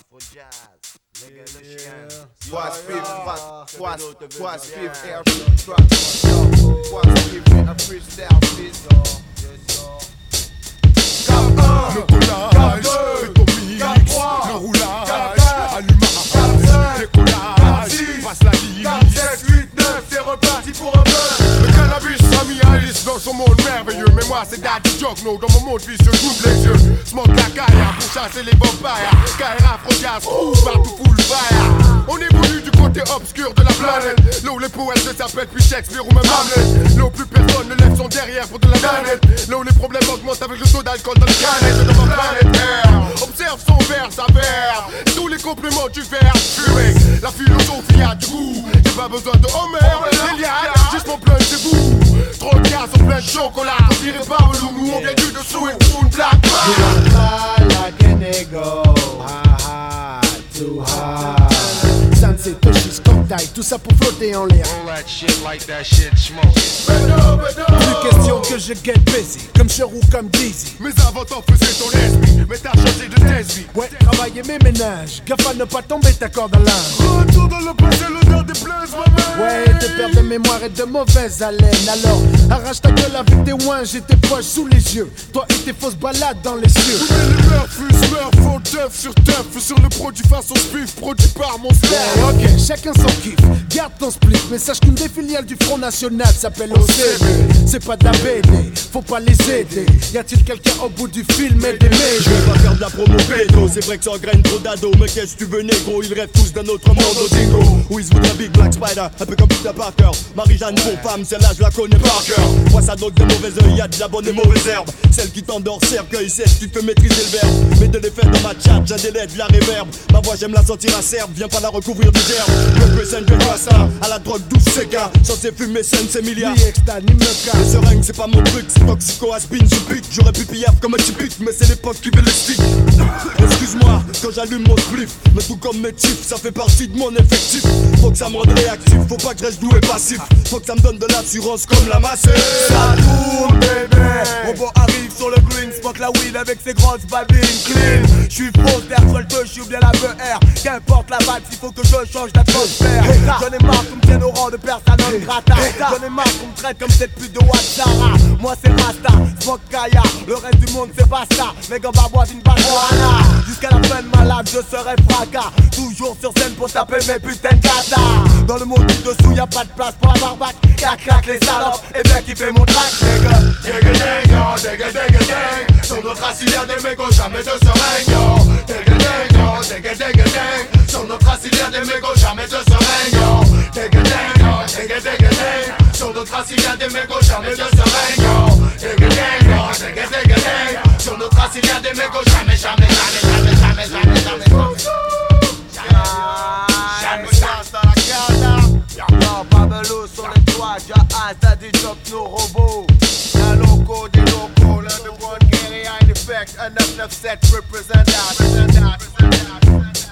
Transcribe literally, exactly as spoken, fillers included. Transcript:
Twice fifth, twice, twice fifth air truck, twice fifth a freestyle fist. Le collage, pétomix, l'enroulage, allumage, décollage, passe la limite. sept, huit, neuf, c'est reparti pour un buzz. Le cannabis a mis Alice dans son monde merveilleux. Mais moi c'est Daddy Jogno dans mon monde vicieux, j'ouvre les yeux. Smoke la caille pour chasser les vampires. K R Afrodias, trouve partout full fire. On évolue du côté obscur de la planète. Là où les poètes ne s'appellent plus Shakespeare ou même Hamlet. Là où plus personne ne lève son derrière pour de la planète. Là où les problèmes augmentent avec le taux d'alcool dans les canettes de ma planète Terre. Observe son verre, sa verre. Tous les compléments du verre fumé. La philosophie a du goût. J'ai pas besoin de Homer, Liliane, juste mon plein c'est vous. Trop de gaz en plein de chocolat. On dirait pas nous, nous on vient du dessous et pour une blague. Like a nigga, ha ha, too high. Sensei, Toshis, Koktai, tout ça pour flotter en l'air. All that shit like that shit smoke. Plus question que je get busy, comme Cher ou comme Dizzy. Mes inventants faisaient ton esprit, mais t'as changé de thèse. Ouais, travailler mes ménages, gaffe à ne pas tomber ta corde à linge. Retour dans le passé, l'odeur des plaies, ma mère. Ouais, de perte de mémoire et de mauvaise haleine. Alors, arrache ta gueule avec tes ouinges et tes poches sous les yeux. Toi et tes fausses balades dans les cieux. Tous les meurs, fus, meurs, faux teuf sur teuf. Sur le produit façon spiff, produit par mon style. Ouais, ok, chacun son kiff, garde ton split. Mais sache qu'une des filiales du Front National s'appelle O C B. C'est pas de la B D, faut pas les aider. Y a-t-il quelqu'un au bout du film et des Je vais pas faire de la promo pédo, c'est vrai que ça engraine trop d'ados. Mais qu'est-ce que tu veux négro, ils rêvent tous d'un autre monde au dingo. Où ils se voudraient Big Black Spider, un peu comme Peter Parker. Marie-Jeanne, bon femme, celle-là je la connais par cœur. Moi ça donne de mauvais oeil, y'a de la bonne et mauvaise herbe. Celle qui t'endort cercueil, c'est ce qui fait maîtriser le verbe. Mais de l'effet dans ma chat, j'ai des lettres, de la réverb. Ma voix j'aime la sentir acerbe, viens pas la recouvrir du gerbe. Represent je vois ça, à la drogue douce c'est gars. Censé fumer scène c'est milliards. Les seringues c'est pas mon truc, c'est toxico aspin, je pique. J'aurais pu pillard comme un typique, mais c'est l'époque qui veut le stick. Excuse-moi quand j'allume mon spliff, mais tout comme mes chiffres, ça fait partie de mon effectif. Faut que ça me rende réactif, faut pas que je reste doux et passif. Faut que ça me donne de l'assurance comme la masse. Ça tourne bébé. Robot arrive sur le green, smoke la weed avec ses grosses babines clean. J'suis faux d'air, seul peu, j'suis bien la B R. Qu'importe la batte, il faut que je change d'atmosphère. J'en ai marre qu'on me tienne au rang de personne non grata. J'en ai marre qu'on me traite comme cette pute de Watsara. Moi c'est Rasta, smoke Kaya. Le reste du monde c'est basta. Mais quand va boire d'une balle jusqu'à la fin de ma life je serai fracas. Toujours sur scène pour taper mes putains de gata. Dans le monde du dessous y'a pas de place pour la barbaque. Clac clac les salopes, et bien qui fait mon track nigga. Digga digga, digga digga ding. Sur notre race il y'a des mégots, jamais de seringues. Digga digga, digga digga ding. Sur notre race il y a des mégots, jamais de seringues. Digga digga, digga digga ding. Sur notre race il y a des mégots, jamais de seringues. Digga digga, digga digga ding. Sur notre race il y a des mégots, jamais, jamais, jamais, jamais, jamais, jamais, jamais. Jamais, jamais dans la carte. Non, Pablo sur les toits, Jahaz, t'as dit job nos robots. Un loco, des locaux, l'un de one, Gary, in effect, un neuf neuf sept represent that, represent that, represent that.